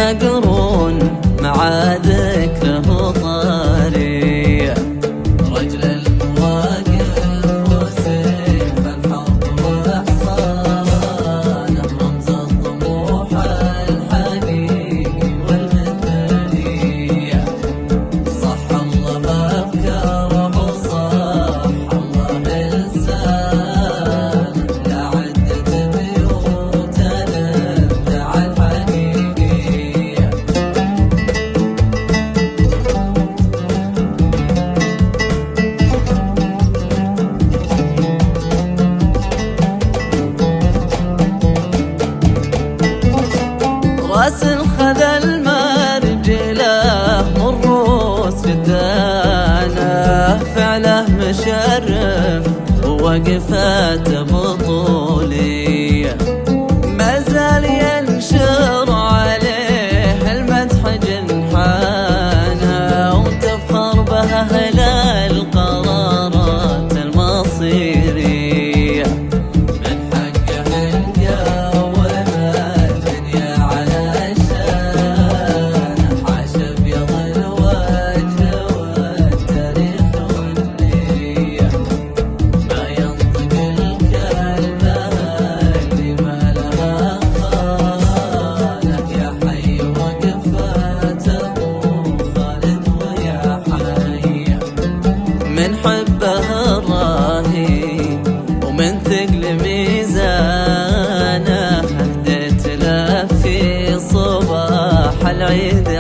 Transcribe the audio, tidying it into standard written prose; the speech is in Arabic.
قرون مع ذكره طاري، رجل المواقف وسيف الحرب وإحصانه، رمز الطموح الحقيقي والمثالي. صح الله بأفكاره وصح الله بلسانه، لعدة بيوت الإبداع الحقيقي. راسل خذ المرجله والروس جدانه، فعله مشرف ووقفاته بطوليه، ما زال ينشر عليه المدح جنحانه، وتفخر به أهل القرارات المصيريه. من حقه نقوم الدنيا على شانه، حاش ابيض الوجه والتاريخ والنيه، ما ينطق الكلمه اللي ما لها خالق. يا حي وقفات ابو خالد ويا حي، من حبه الراهي ومن ثقل ميزانه، هديت له في صباح العيد